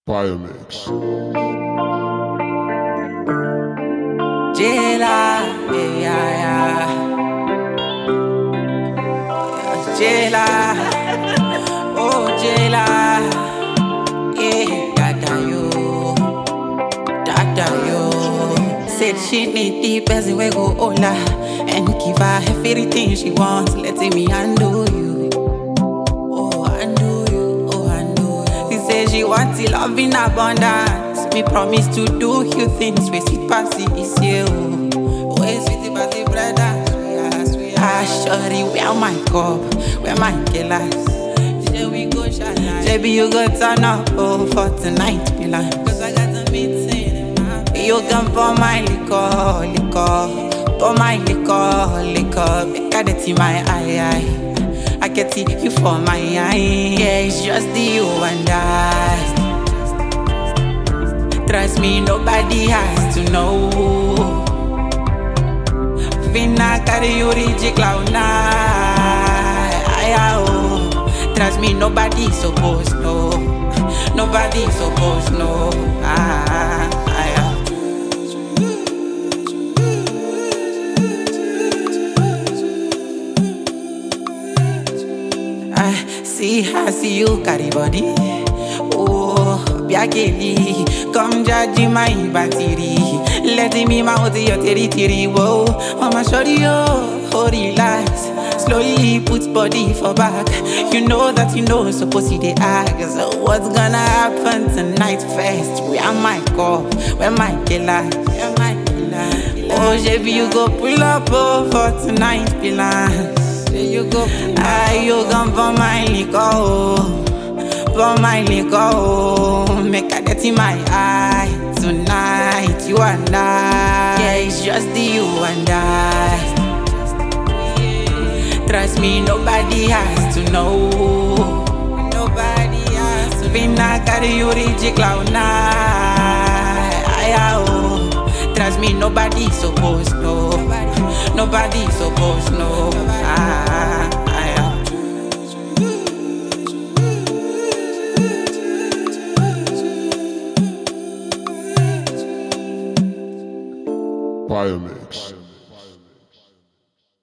Biomix. Jela, yeah. Jela, oh Jela, yeah, dada yo. Said she need the person we go hola and give her everything she wants. Letting me undo you, undo you. She said she wants the love in abundance. Me promise to do you things we see past this year. Always sweetie past the brother. Shorty, where my cup, where my killers? Shall we go shala? Baby, you go turn up for tonight, Milan. Cause I got a meeting. You can pour my liquor, pour my liquor. Make I get in my eye. I get you for my eye. Yeah, it's just the you and I. Trust me, nobody has to know. Finna carry you reach cloud nine. Trust me, nobody supposed know. Nobody supposed know. I see you carry body. Oh, Biageli, come judge my battery. Let me mount your territory. Whoa, I'ma show you, oh, relax. Slowly put body for back. You know that you know supposed to act. So what's gonna happen tonight first? Where my cup? Where my killer? Oh, baby, you go pull up for tonight, Pilan. You go, you come for my liquor. For my liquor, make I get in my eye. Tonight, you and I. Yeah, it's just the you and I. Trust me, nobody has to know. Nobody has to. Finna carry you reach cloud nine. Trust me, nobody supposed to know. Nobody supposed to know. Biomix.